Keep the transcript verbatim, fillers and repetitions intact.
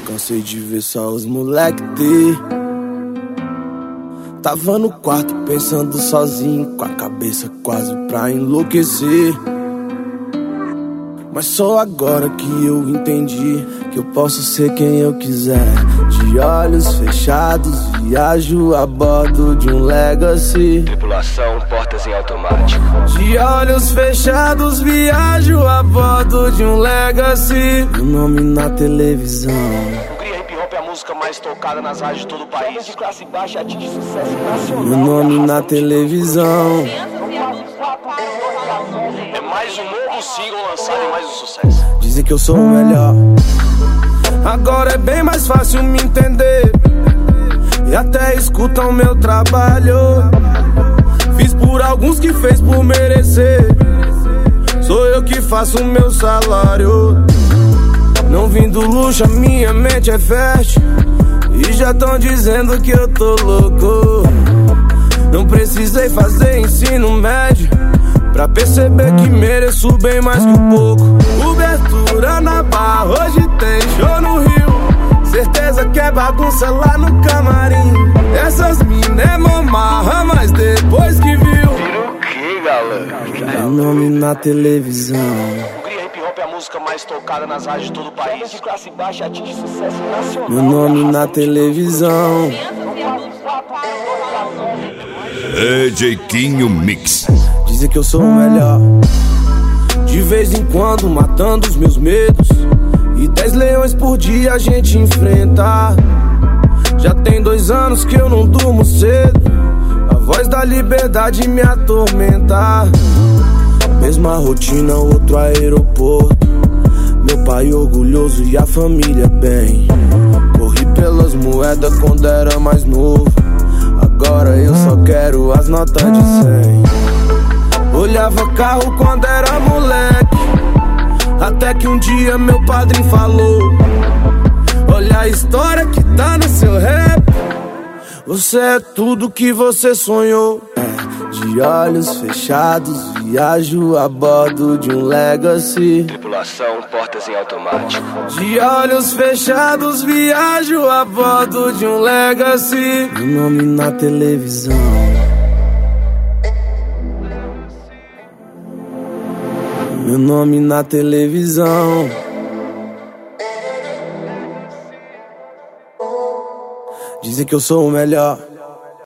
Cansei de ver só os moleque ter. Tava no quarto pensando sozinho, com a cabeça quase pra enlouquecer. Mas só agora que eu entendi que eu posso ser quem eu quiser. De olhos fechados, viajo a bordo de um Legacy. Tripulação, portas em automático. De olhos fechados, viajo a bordo de um Legacy. Meu nome na televisão. Hungria Hip Hop é a música mais tocada nas rádios de todo o país. De classe baixa atinge sucesso nacional. Meu nome na televisão. É mais um novo single lançado e mais um sucesso. Dizem que eu sou o melhor. Agora é bem mais fácil me entender. E até escutam meu trabalho. Fiz por alguns que fez por merecer. Sou eu que faço o meu salário. Não vim do luxo, a minha mente é fértil. E já tão dizendo que eu tô louco. Não precisei fazer ensino médio pra perceber que mereço bem mais que um pouco. Cobertura na barra, hoje tem show no Rio. Certeza que é bagunça lá no camarim. Essas mina é mamarra, mas depois que viu. Vira o que, galera? Meu nome na televisão. Hungria Hip Hop é a música mais tocada nas rádios de todo o país. De classe baixa atinge sucesso nacional. Meu nome na televisão. É Jeitinho Mix. Dizem que eu sou o melhor. De vez em quando matando os meus medos. E dez leões por dia a gente enfrenta. Já tem dois anos que eu não durmo cedo. A voz da liberdade me atormenta. Mesma rotina, outro aeroporto. Meu pai orgulhoso e a família bem. Corri pelas moedas quando era mais novo. Agora eu só quero as notas de cem. Olhava carro quando era moleque. Até que um dia meu padrinho falou: olha a história que tá no seu rap. Você é tudo que você sonhou. De olhos fechados, viajo a bordo de um Legacy. Tripulação, portas em automático. De olhos fechados, viajo a bordo de um Legacy. Meu nome na televisão. Meu nome na televisão. Dizem que eu sou o melhor.